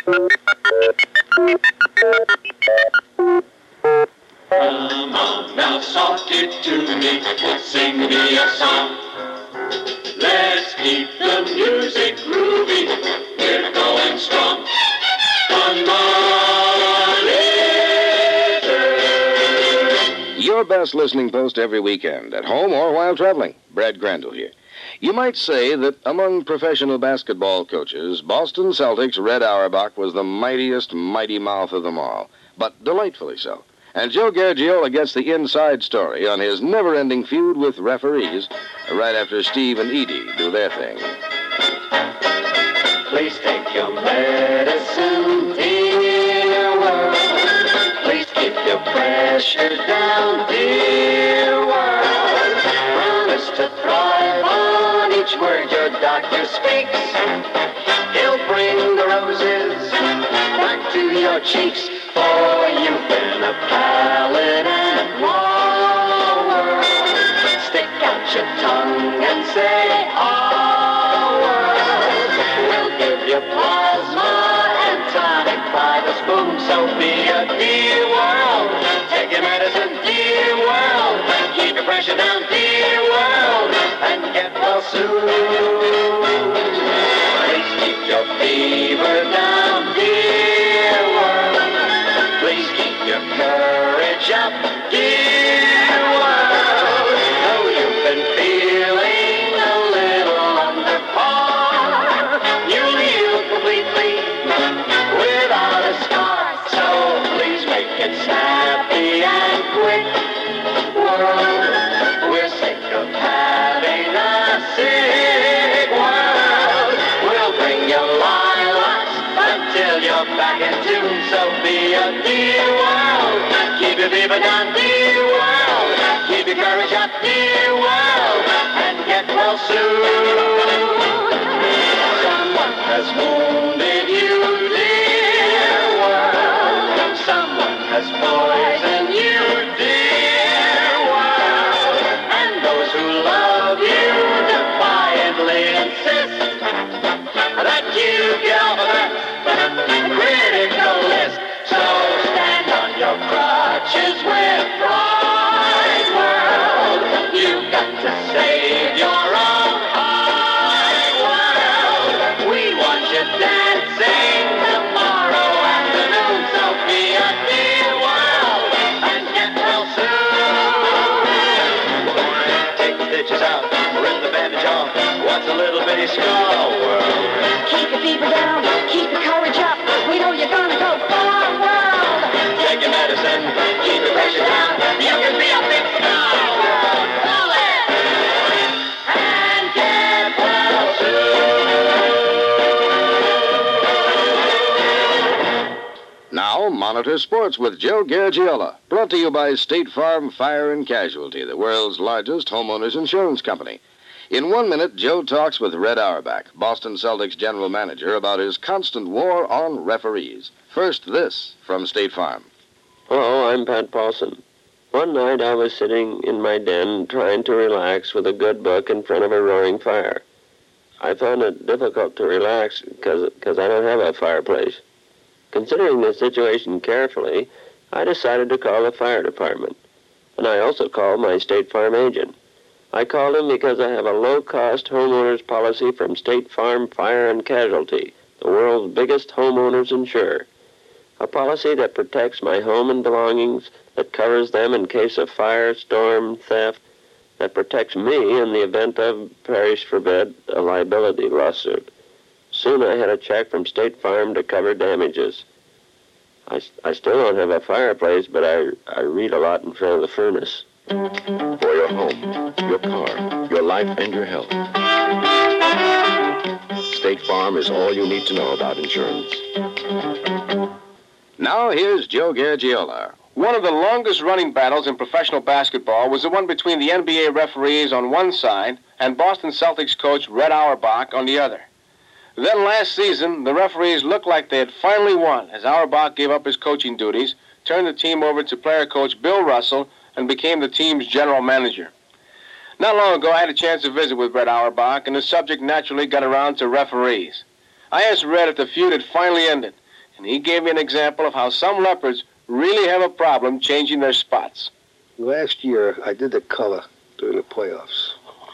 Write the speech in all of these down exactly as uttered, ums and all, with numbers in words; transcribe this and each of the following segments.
Come on, now talk it to me, sing me a song. Let's keep the music groovy, we're going strong. One more listen. Your best listening post every weekend, at home or while traveling. Brad Crandall here. You might say that among professional basketball coaches, Boston Celtics' Red Auerbach was the mightiest mighty mouth of them all, but delightfully so. And Joe Garagiola gets the inside story on his never-ending feud with referees right after Steve and Edie do their thing. Please take your medicine, dear world. Please keep your pressure down, dear world. Promise to thrive on each word your doctor speaks. He'll bring the roses back to your cheeks. For you've been a palate and war. Stick out your tongue and say, oh, world. We'll give you plasma and tonic by the spoon. So be a dear world. Take your medicine, dear world. Keep your pressure down, dear world. And get well soon. Please keep your fever down, dear world. Please keep your courage up, dear world. Though you've been feeling a little under par, you'll heal completely without a scar. So please make it snappy and quick, world. We're sick of having a sick world. We'll bring you lilacs until you're back in tune. So be a dear world. Keep your fever down, dear world. Keep your courage up, dear world. And get well soon. Someone has wounded you, dear world. Someone has poisoned you, dear world. And those who love you defiantly insist that you get off of that critical list. So stand on your crutches with pride, world. You've got to save your own heart, world. We want you dancing tomorrow afternoon. So be a dear world and get well soon. Take the stitches out, rip the bandage off. What's a little bitty scar, world? Keep your fever down, keep your courage up. We know you're gonna go far, world. Take your medicine, keep your pressure down. You can be a big star, world. Pull it and get well soon. Now, Monitor Sports with Joe Garagiola. Brought to you by State Farm Fire and Casualty, the world's largest homeowners insurance company. In one minute, Joe talks with Red Auerbach, Boston Celtics general manager, about his constant war on referees. First, this from State Farm. Hello, I'm Pat Paulson. One night I was sitting in my den trying to relax with a good book in front of a roaring fire. I found it difficult to relax because because I don't have a fireplace. Considering the situation carefully, I decided to call the fire department. And I also called my State Farm agent. I called him because I have a low-cost homeowners policy from State Farm Fire and Casualty, the world's biggest homeowners insurer. A policy that protects my home and belongings, that covers them in case of fire, storm, theft, that protects me in the event of, perish forbid, a liability lawsuit. Soon I had a check from State Farm to cover damages. I, I still don't have a fireplace, but I, I read a lot in front of the furnace. For your home, your car, your life, and your health. State Farm is all you need to know about insurance. Now here's Joe Garagiola. One of the longest-running battles in professional basketball was the one between the N B A referees on one side and Boston Celtics coach Red Auerbach on the other. Then last season, the referees looked like they had finally won as Auerbach gave up his coaching duties, turned the team over to player coach Bill Russell, and became the team's general manager. Not long ago, I had a chance to visit with Red Auerbach, and the subject naturally got around to referees. I asked Red if the feud had finally ended, And he gave me an example of how some leopards really have a problem changing their spots. Last year, I did the color during the playoffs.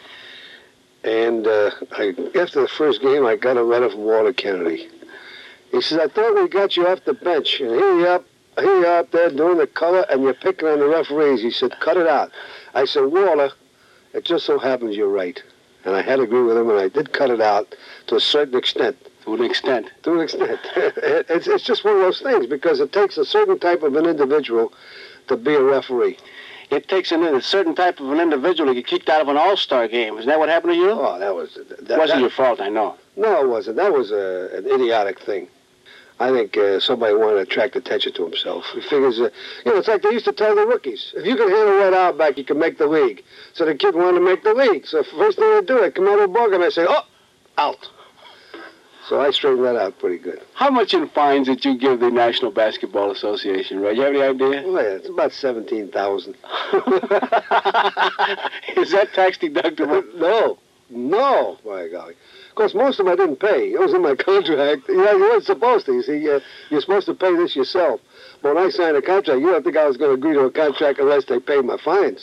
And uh, I, after the first game, I got a letter from Walter Kennedy. He says, I thought we got you off the bench. And here you up, here you up there doing the color, and you're picking on the referees. He said, cut it out. I said, Walter, it just so happens you're right. And I had to agree with him, and I did cut it out to a certain extent. To an extent. To an extent. it's, it's just one of those things, because it takes a certain type of an individual to be a referee. It takes an, a certain type of an individual to get kicked out of an all-star game. Isn't that what happened to you? Oh, that was... That, it wasn't that, your fault, I know. No, it wasn't. That was a, an idiotic thing. I think uh, somebody wanted to attract attention to himself. He figures, uh, you know, it's like they used to tell the rookies, if you can handle Red Auerbach, you can make the league. So the kid wanted to make the league. So first thing I do, I come out of the ballgame and I say, oh, out. So I straightened that out pretty good. How much in fines did you give the National Basketball Association, Red? You have any idea? Oh, yeah, it's about seventeen thousand dollars. Is that tax deductible? No. No, by golly. Of course, most of them I didn't pay. It was in my contract. You know, you weren't supposed to. You see, uh, you're supposed to pay this yourself. But when I signed a contract, you don't think I was going to agree to a contract unless they paid my fines.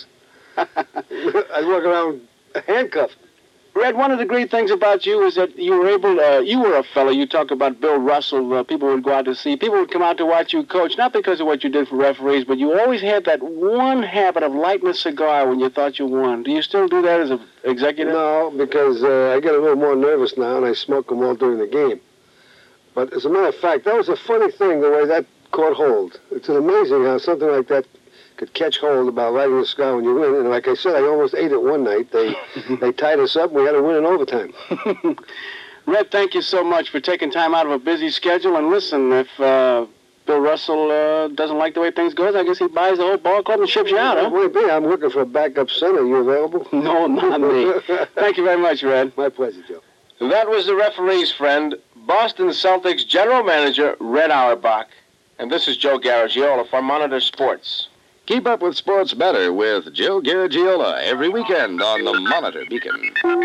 I'd walk around handcuffed. Red, one of the great things about you is that you were able, uh, you were a fellow, you talk about Bill Russell, uh, people would go out to see, people would come out to watch you coach, not because of what you did for referees, but you always had that one habit of lighting a cigar when you thought you won. Do you still do that as an executive? No, because uh, I get a little more nervous now, and I smoke them all during the game. But as a matter of fact, that was a funny thing, the way that caught hold. It's amazing how something like that could catch hold about lighting a cigar when you win. And like I said, I almost ate it one night. They they tied us up, and we had to win in overtime. Red, thank you so much for taking time out of a busy schedule. And listen, if uh, Bill Russell uh, doesn't like the way things go, I guess he buys the whole ball club and ships you out, huh? Wait, be. I'm looking for a backup center. You available? No, not me. Thank you very much, Red. My pleasure, Joe. That was the referee's friend, Boston Celtics General Manager Red Auerbach. And this is Joe Garagiola for Monitor Sports. Keep up with sports better with Joe Garagiola every weekend on the Monitor Beacon.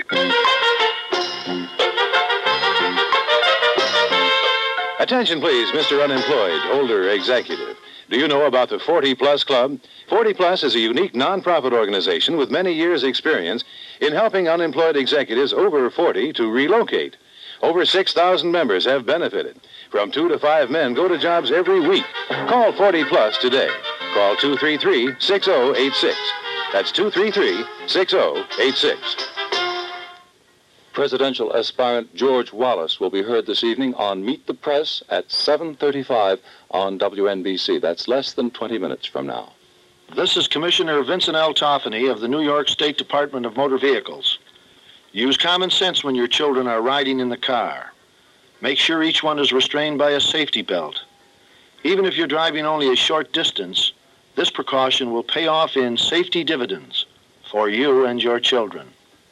Attention, please, Mister Unemployed, older executive. Do you know about the forty plus Club? forty plus is a unique nonprofit organization with many years' experience in helping unemployed executives over forty to relocate. Over six thousand members have benefited. From two to five men go to jobs every week. Call forty plus today. Call two three three, six zero eight six. That's two three three, six zero eight six. Presidential aspirant George Wallace will be heard this evening on Meet the Press at seven thirty-five on W N B C. That's less than twenty minutes from now. This is Commissioner Vincent L. Toffany of the New York State Department of Motor Vehicles. Use common sense when your children are riding in the car. Make sure each one is restrained by a safety belt. Even if you're driving only a short distance, this precaution will pay off in safety dividends for you and your children.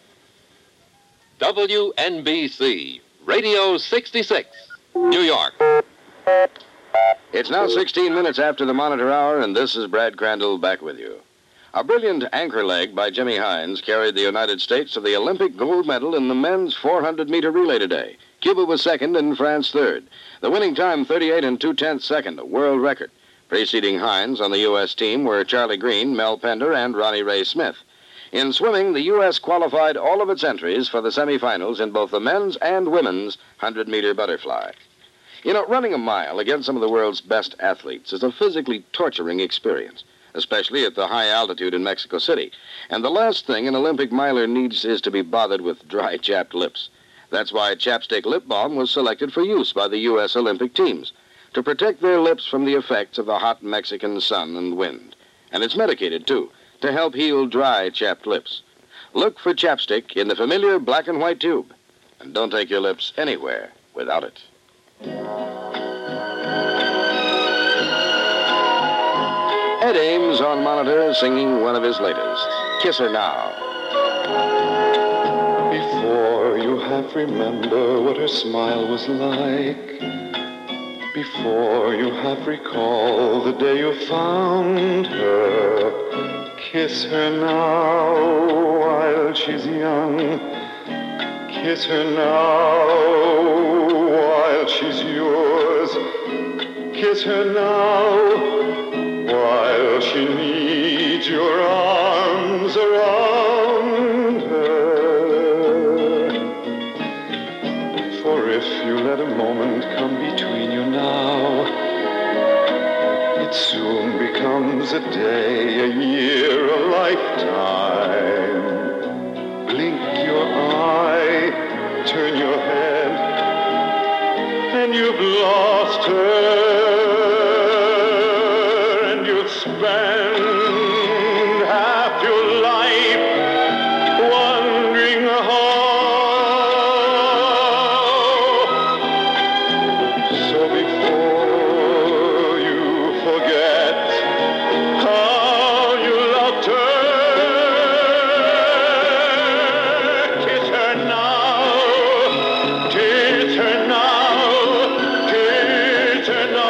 W N B C, Radio sixty-six, New York. It's now sixteen minutes after the Monitor Hour, and this is Brad Crandall back with you. A brilliant anchor leg by Jimmy Hines carried the United States to the Olympic gold medal in the men's four hundred meter relay today. Cuba was second and France third. The winning time, thirty-eight and two-tenths second, a world record. Preceding Hines on the U S team were Charlie Green, Mel Pender, and Ronnie Ray Smith. In swimming, the U S qualified all of its entries for the semifinals in both the men's and women's one hundred meter butterfly. You know, running a mile against some of the world's best athletes is a physically torturing experience, especially at the high altitude in Mexico City. And the last thing an Olympic miler needs is to be bothered with dry, chapped lips. That's why Chapstick Lip Balm was selected for use by the U S Olympic teams, to protect their lips from the effects of the hot Mexican sun and wind. And it's medicated, too, to help heal dry, chapped lips. Look for Chapstick in the familiar black and white tube. And don't take your lips anywhere without it. Ed Ames on Monitor singing one of his latest, Kiss Her Now. Before you half remember what her smile was like, before you half recall the day you found her, kiss her now while she's young. Kiss her now while she's yours. Kiss her now while she needs your arms around her. For if you let a moment come between you now, it soon becomes a day, a year, a lifetime. Blink your eye, turn your head, and you've lost her. Spend half your life wondering how. So before you forget how you loved her, kiss her now, kiss her now, kiss her now.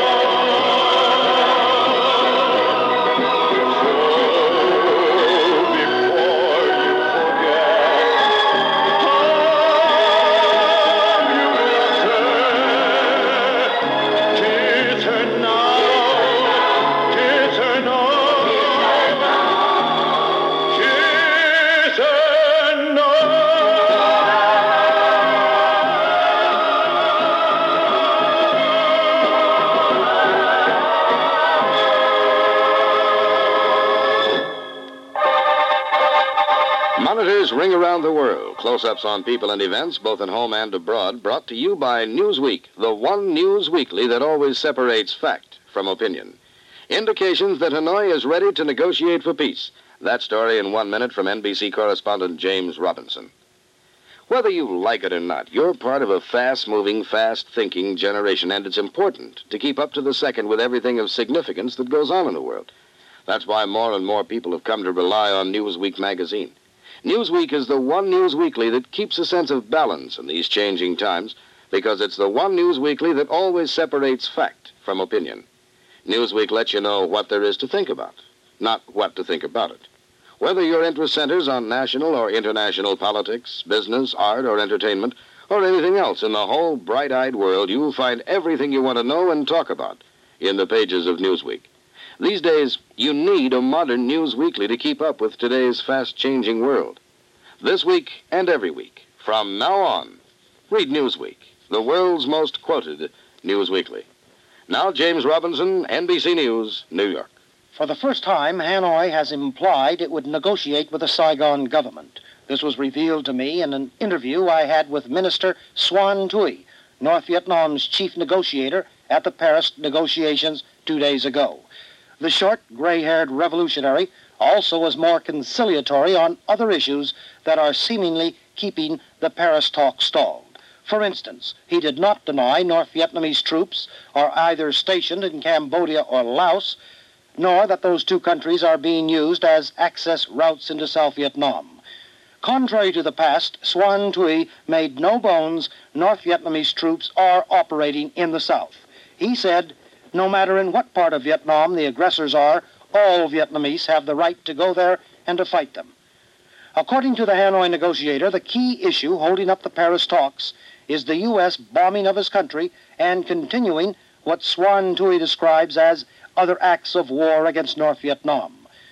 Monitors ring around the world. Close-ups on people and events, both at home and abroad, brought to you by Newsweek, the one news weekly that always separates fact from opinion. Indications that Hanoi is ready to negotiate for peace. That story in one minute from N B C correspondent James Robinson. Whether you like it or not, you're part of a fast-moving, fast-thinking generation, and it's important to keep up to the second with everything of significance that goes on in the world. That's why more and more people have come to rely on Newsweek magazine. Newsweek is the one news weekly that keeps a sense of balance in these changing times, because it's the one news weekly that always separates fact from opinion. Newsweek lets you know what there is to think about, not what to think about it. Whether your interest centers on national or international politics, business, art, or entertainment, or anything else in the whole bright-eyed world, you'll find everything you want to know and talk about in the pages of Newsweek. These days, you need a modern news weekly to keep up with today's fast-changing world. This week and every week, from now on, read Newsweek, the world's most quoted news weekly. Now, James Robinson, N B C News, New York. For the first time, Hanoi has implied it would negotiate with the Saigon government. This was revealed to me in an interview I had with Minister Xuan Thuy, North Vietnam's chief negotiator at the Paris negotiations two days ago. The short, gray-haired revolutionary also was more conciliatory on other issues that are seemingly keeping the Paris talks stalled. For instance, he did not deny North Vietnamese troops are either stationed in Cambodia or Laos, nor that those two countries are being used as access routes into South Vietnam. Contrary to the past, Xuan Thuy made no bones North Vietnamese troops are operating in the South. He said, no matter in what part of Vietnam the aggressors are, all Vietnamese have the right to go there and to fight them. According to the Hanoi negotiator, the key issue holding up the Paris talks is the U S bombing of his country and continuing what Xuan Thuy describes as other acts of war against North Vietnam.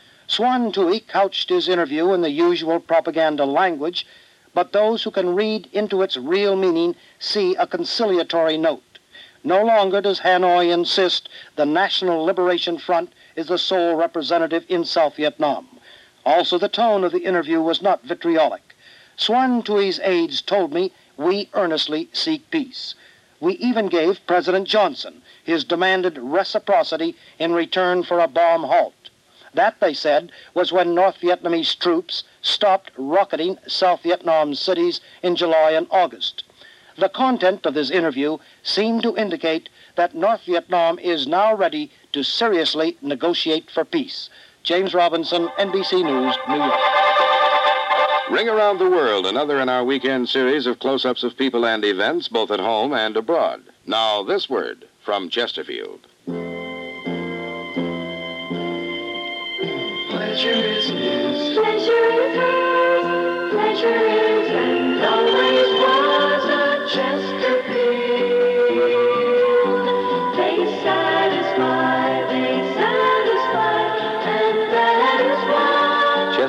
Xuan Thuy couched his interview in the usual propaganda language, but those who can read into its real meaning see a conciliatory note. No longer does Hanoi insist the National Liberation Front is the sole representative in South Vietnam. Also, the tone of the interview was not vitriolic. Xuan Thuy's aides told me, we earnestly seek peace. We even gave President Johnson his demanded reciprocity in return for a bomb halt. That, they said, was when North Vietnamese troops stopped rocketing South Vietnam's cities in July and August. The content of this interview seemed to indicate that North Vietnam is now ready to seriously negotiate for peace. James Robinson, N B C News, New York. Ring Around the World, another in our weekend series of close-ups of people and events, both at home and abroad. Now, this word from Chesterfield. Pleasure is his. Pleasure is his. Pleasure is and always was a Chesterfield. They say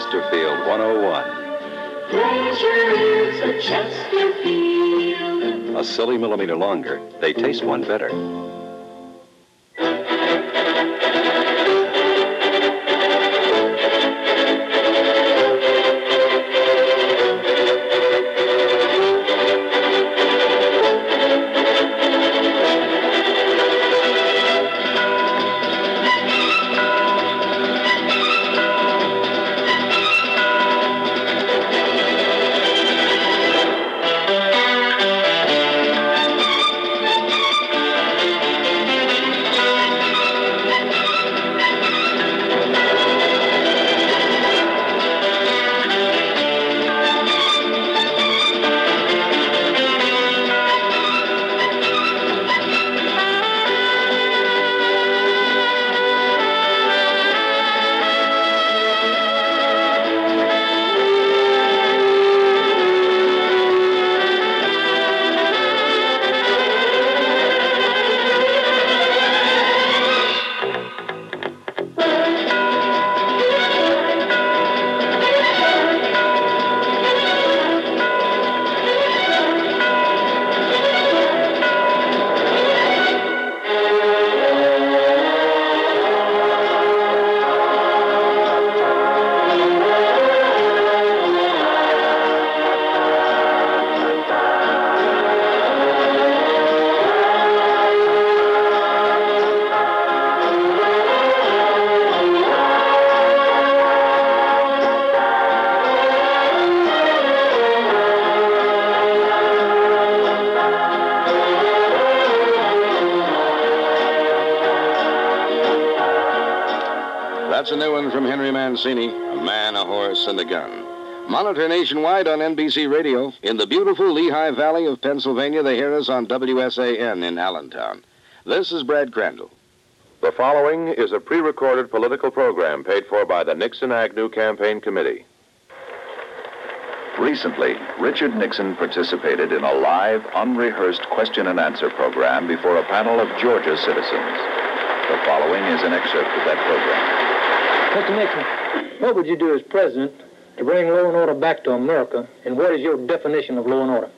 Chesterfield one oh one. Pleasure is a Chesterfield. A silly millimeter longer, they taste one better. That's a new one from Henry Mancini, A Man, a Horse, and a Gun. Monitor nationwide on N B C Radio. In the beautiful Lehigh Valley of Pennsylvania, they hear us on W S A N in Allentown. This is Brad Crandall. The following is a pre-recorded political program paid for by the Nixon-Agnew Campaign Committee. Recently, Richard Nixon participated in a live, unrehearsed question and answer program before a panel of Georgia citizens. The following is an excerpt of that program. Mister Nixon, what would you do as president to bring law and order back to America, and what is your definition of law and order?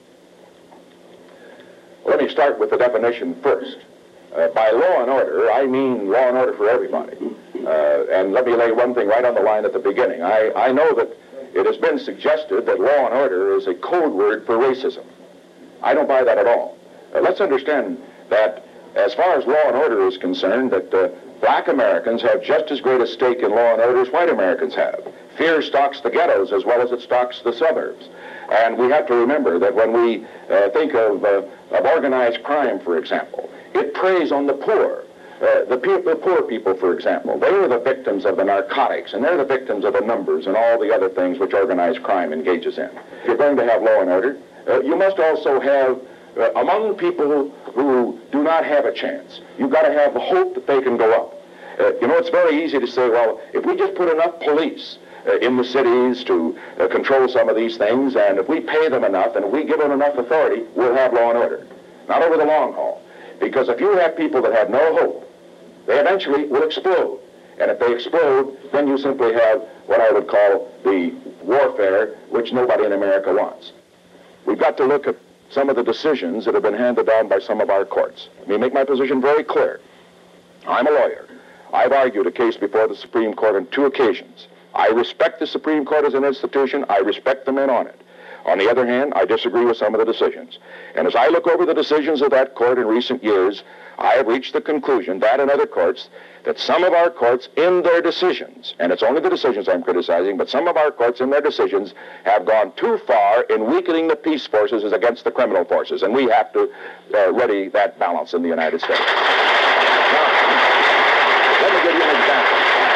Let me start with the definition first. Uh, by law and order, I mean law and order for everybody. Uh, and let me lay one thing right on the line at the beginning. I, I know that it has been suggested that law and order is a code word for racism. I don't buy that at all. Uh, let's understand that as far as law and order is concerned, that uh, black Americans have just as great a stake in law and order as white Americans have. Fear stalks the ghettos as well as it stalks the suburbs. And we have to remember that when we uh, think of, uh, of organized crime, for example, it preys on the poor. Uh, the, pe- the poor people, for example, they are the victims of the narcotics, and they're the victims of the numbers and all the other things which organized crime engages in. If you're going to have law and order, uh, you must also have, uh, among people who do not have a chance, you've got to have the hope that they can go up. Uh, you know, it's very easy to say, well, if we just put enough police uh, in the cities to uh, control some of these things, and if we pay them enough, and if we give them enough authority, we'll have law and order. Not over the long haul. Because if you have people that have no hope, they eventually will explode. And if they explode, then you simply have what I would call the warfare which nobody in America wants. We've got to look at some of the decisions that have been handed down by some of our courts. Let me make my position very clear. I'm a lawyer. I've argued a case before the Supreme Court on two occasions. I respect the Supreme Court as an institution. I respect the men on it. On the other hand, I disagree with some of the decisions. And as I look over the decisions of that court in recent years, I have reached the conclusion, that and other courts, that some of our courts in their decisions, and it's only the decisions I'm criticizing, but some of our courts in their decisions have gone too far in weakening the peace forces as against the criminal forces. And we have to uh, ready that balance in the United States. Now, let me give you an example.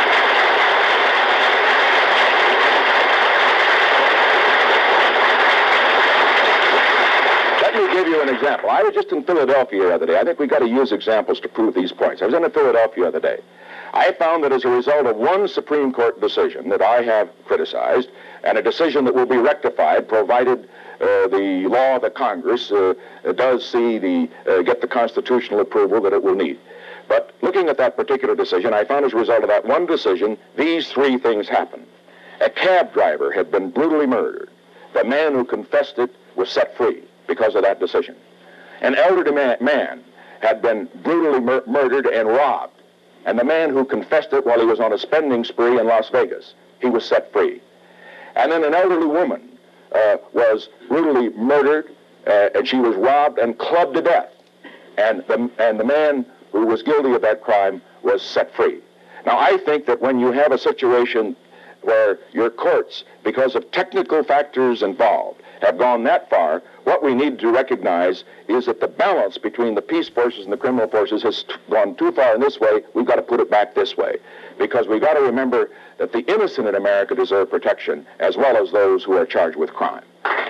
Let me give you an example. I was just in Philadelphia the other day. I think we've got to use examples to prove these points. I was in Philadelphia the other day. I found that as a result of one Supreme Court decision that I have criticized, and a decision that will be rectified provided uh, the law of the Congress uh, does see the uh, get the constitutional approval that it will need. But looking at that particular decision, I found as a result of that one decision, these three things happened. a cab driver had been brutally murdered. The man who confessed it was set free because of that decision. An elderly man, man had been brutally mur- murdered and robbed. And the man who confessed it while he was on a spending spree in Las Vegas, he was set free. And then an elderly woman uh, was brutally murdered, uh, and she was robbed and clubbed to death. And the, and the man who was guilty of that crime was set free. Now, I think that when you have a situation where your courts, because of technical factors involved, have gone that far, what we need to recognize is that the balance between the peace forces and the criminal forces has t- gone too far in this way. We've got to put it back this way. Because we've got to remember that the innocent in America deserve protection, as well as those who are charged with crime.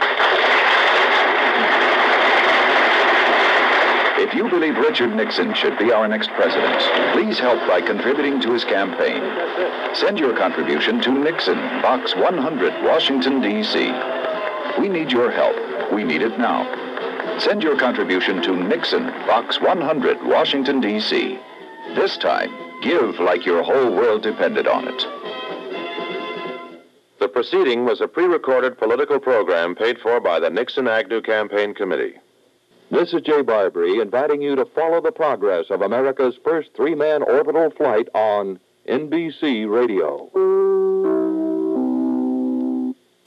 If you believe Richard Nixon should be our next president, please help by contributing to his campaign. Send your contribution to Nixon, Box one hundred, Washington, D C We need your help. We need it now. Send your contribution to Nixon, Box one hundred, Washington, D C This time, give like your whole world depended on it. The proceeding was a pre-recorded political program paid for by the Nixon-Agnew Campaign Committee. This is Jay Barbary inviting you to follow the progress of America's first three-man orbital flight on N B C Radio.